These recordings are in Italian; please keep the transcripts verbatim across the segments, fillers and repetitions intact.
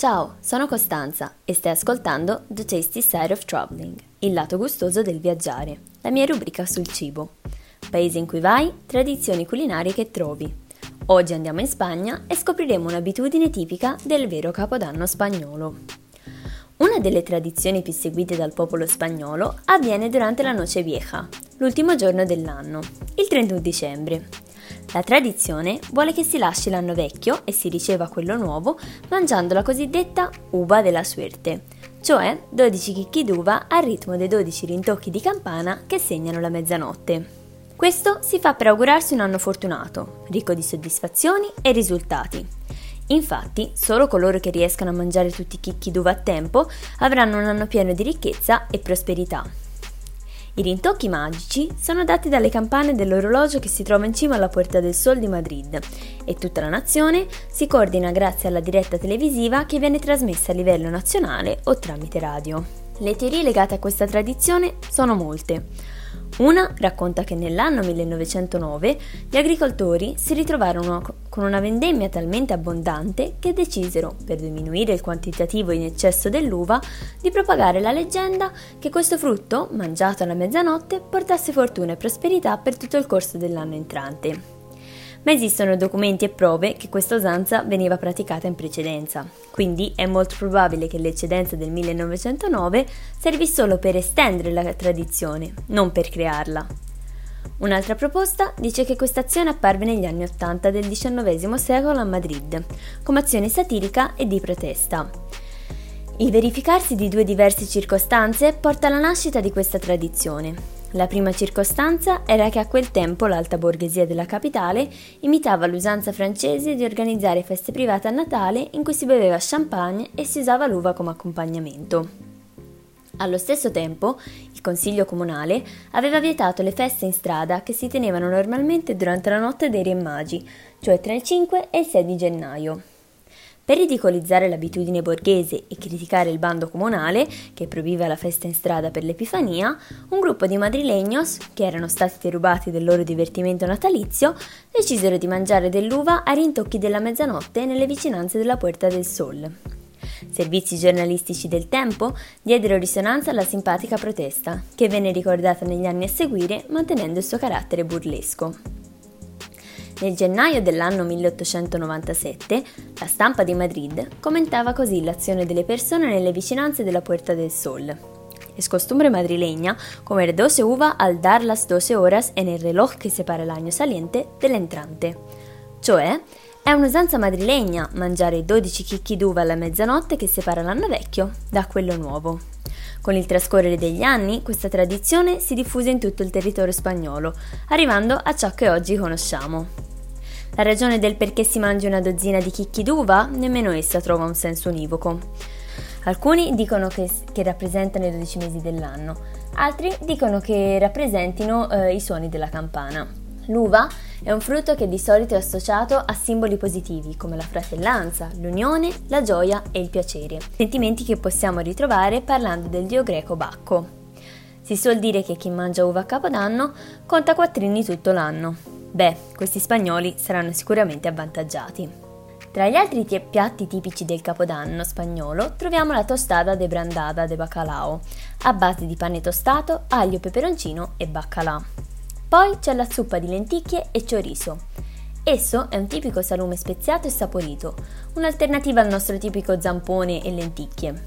Ciao, sono Costanza e stai ascoltando The Tasty Side of Traveling, il lato gustoso del viaggiare, la mia rubrica sul cibo. Paesi in cui vai, tradizioni culinarie che trovi. Oggi andiamo in Spagna e scopriremo un'abitudine tipica del vero Capodanno spagnolo. Una delle tradizioni più seguite dal popolo spagnolo avviene durante la Noche Vieja, l'ultimo giorno dell'anno, il trentuno dicembre. La tradizione vuole che si lasci l'anno vecchio e si riceva quello nuovo mangiando la cosiddetta uva della suerte, cioè dodici chicchi d'uva al ritmo dei dodici rintocchi di campana che segnano la mezzanotte. Questo si fa per augurarsi un anno fortunato, ricco di soddisfazioni e risultati. Infatti, solo coloro che riescano a mangiare tutti i chicchi d'uva a tempo avranno un anno pieno di ricchezza e prosperità. I rintocchi magici sono dati dalle campane dell'orologio che si trova in cima alla Puerta del Sol di Madrid e tutta la nazione si coordina grazie alla diretta televisiva che viene trasmessa a livello nazionale o tramite radio. Le teorie legate a questa tradizione sono molte. Una racconta che nell'anno millenovecentonove gli agricoltori si ritrovarono con una vendemmia talmente abbondante che decisero, per diminuire il quantitativo in eccesso dell'uva, di propagare la leggenda che questo frutto, mangiato alla mezzanotte, portasse fortuna e prosperità per tutto il corso dell'anno entrante. Ma esistono documenti e prove che questa usanza veniva praticata in precedenza, quindi è molto probabile che l'eccedenza del millenovecentonove servì solo per estendere la tradizione, non per crearla. Un'altra proposta dice che questa azione apparve negli anni ottanta del diciannovesimo secolo a Madrid, come azione satirica e di protesta. Il verificarsi di due diverse circostanze porta alla nascita di questa tradizione. La prima circostanza era che a quel tempo l'alta borghesia della capitale imitava l'usanza francese di organizzare feste private a Natale in cui si beveva champagne e si usava l'uva come accompagnamento. Allo stesso tempo, il Consiglio Comunale aveva vietato le feste in strada che si tenevano normalmente durante la notte dei Re Magi, cioè tra il cinque e il sei di gennaio. Per ridicolizzare l'abitudine borghese e criticare il bando comunale, che proibiva la festa in strada per l'Epifania, un gruppo di madrileños, che erano stati derubati del loro divertimento natalizio, decisero di mangiare dell'uva a rintocchi della mezzanotte nelle vicinanze della Puerta del Sol. Servizi giornalistici del tempo diedero risonanza alla simpatica protesta, che venne ricordata negli anni a seguire mantenendo il suo carattere burlesco. Nel gennaio dell'anno milleottocentonovantasette, la stampa di Madrid commentava così l'azione delle persone nelle vicinanze della Puerta del Sol. Es costumbre madrileña comer doce uva al dar las doce horas en el reloj que separa el año saliente dell'entrante. Cioè, è un'usanza madrilegna mangiare dodici chicchi d'uva alla mezzanotte che separa l'anno vecchio da quello nuovo. Con il trascorrere degli anni, questa tradizione si diffuse in tutto il territorio spagnolo, arrivando a ciò che oggi conosciamo. La ragione del perché si mangi una dozzina di chicchi d'uva, nemmeno essa trova un senso univoco. Alcuni dicono che, che rappresentano i dodici mesi dell'anno, altri dicono che rappresentino eh, i suoni della campana. L'uva è un frutto che di solito è associato a simboli positivi come la fratellanza, l'unione, la gioia e il piacere, sentimenti che possiamo ritrovare parlando del dio greco Bacco. Si suol dire che chi mangia uva a Capodanno conta quattrini tutto l'anno. Beh, questi spagnoli saranno sicuramente avvantaggiati. Tra gli altri t- piatti tipici del Capodanno spagnolo troviamo la tostada de brandada de bacalao, a base di pane tostato, aglio, peperoncino e baccalà. Poi c'è la zuppa di lenticchie e chorizo. Esso è un tipico salume speziato e saporito, un'alternativa al nostro tipico zampone e lenticchie.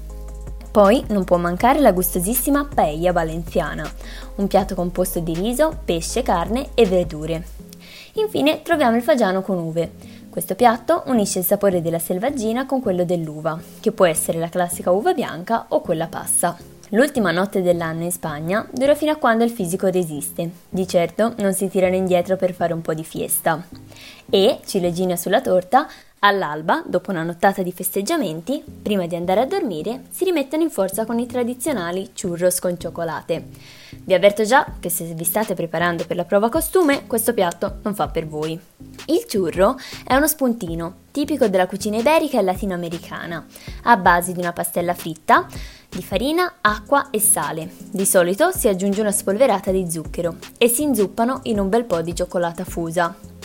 Poi non può mancare la gustosissima paella valenziana, un piatto composto di riso, pesce, carne e verdure. Infine troviamo il fagiano con uve. Questo piatto unisce il sapore della selvaggina con quello dell'uva, che può essere la classica uva bianca o quella passa. L'ultima notte dell'anno in Spagna dura fino a quando il fisico resiste. Di certo non si tirano indietro per fare un po' di fiesta. E, ciliegina sulla torta, all'alba, dopo una nottata di festeggiamenti, prima di andare a dormire, si rimettono in forza con i tradizionali churros con cioccolate. Vi avverto già che se vi state preparando per la prova costume, questo piatto non fa per voi. Il churro è uno spuntino, tipico della cucina iberica e latinoamericana, a base di una pastella fritta, di farina, acqua e sale. Di solito si aggiunge una spolverata di zucchero e si inzuppano in un bel po' di cioccolata fusa.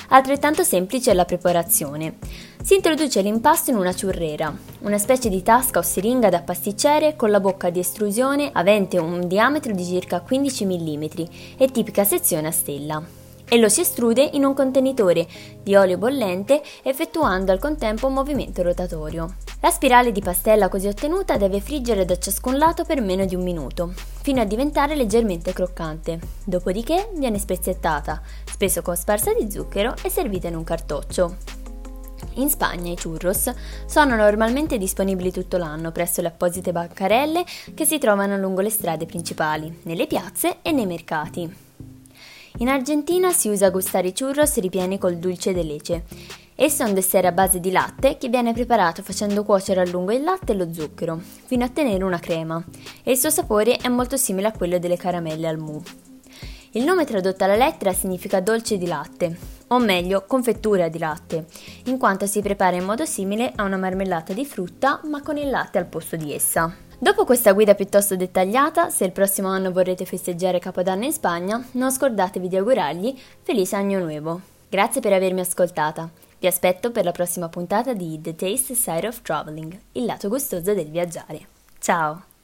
Altrettanto semplice è la preparazione. Si introduce l'impasto in una ciurrera, una specie di tasca o siringa da pasticcere con la bocca di estrusione avente un diametro di circa quindici millimetri e tipica sezione a stella, e lo si estrude in un contenitore di olio bollente effettuando al contempo un movimento rotatorio. La spirale di pastella così ottenuta deve friggere da ciascun lato per meno di un minuto, fino a diventare leggermente croccante, dopodiché viene spezzettata, spesso con sparsa di zucchero e servita in un cartoccio. In Spagna i churros sono normalmente disponibili tutto l'anno presso le apposite bancarelle che si trovano lungo le strade principali, nelle piazze e nei mercati. In Argentina si usa gustare i churros ripieni col dulce de leche. Esso è un dessert a base di latte che viene preparato facendo cuocere a lungo il latte e lo zucchero, fino a ottenere una crema, e il suo sapore è molto simile a quello delle caramelle al mou. Il nome tradotto alla lettera significa dolce di latte, o meglio confettura di latte, in quanto si prepara in modo simile a una marmellata di frutta ma con il latte al posto di essa. Dopo questa guida piuttosto dettagliata, se il prossimo anno vorrete festeggiare Capodanno in Spagna, non scordatevi di augurargli Felice Año Nuevo. Grazie per avermi ascoltata. Vi aspetto per la prossima puntata di The Taste Side of Traveling, il lato gustoso del viaggiare. Ciao!